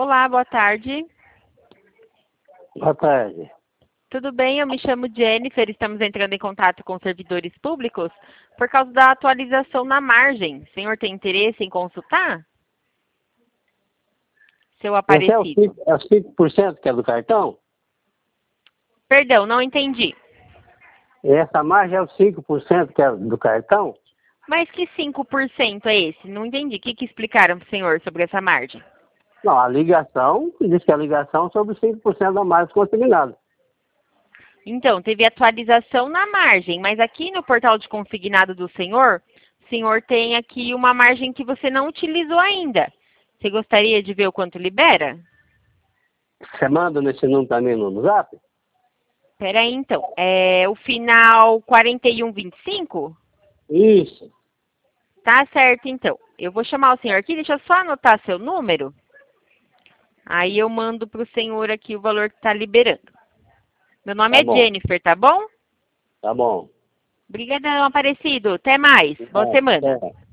Olá, boa tarde. Boa tarde. Tudo bem? Eu me chamo Jennifer. Estamos entrando em contato com servidores públicos por causa da atualização na margem. O senhor tem interesse em consultar? Seu Esse Aparecido. é os 5% que é do cartão? Perdão, não entendi. Essa margem é os 5% que é do cartão? Mas que 5% é esse? Não entendi. O que explicaram para o senhor sobre essa margem? Não, a ligação, diz que a ligação é sobre os 5% da margem consignada. Então, teve atualização na margem, mas aqui no portal de consignado do senhor, o senhor tem aqui uma margem que você não utilizou ainda. Você gostaria de ver o quanto libera? Você manda nesse número também no Zap? Espera aí, então. É o final 4125? Isso. Tá certo, então. Eu vou chamar o senhor aqui, deixa eu só anotar seu número. Aí eu mando para o senhor aqui o valor que está liberando. Meu nome Tá é bom. Jennifer, tá bom? Tá bom. Obrigadão, Aparecido. Até mais. Boa semana. Até.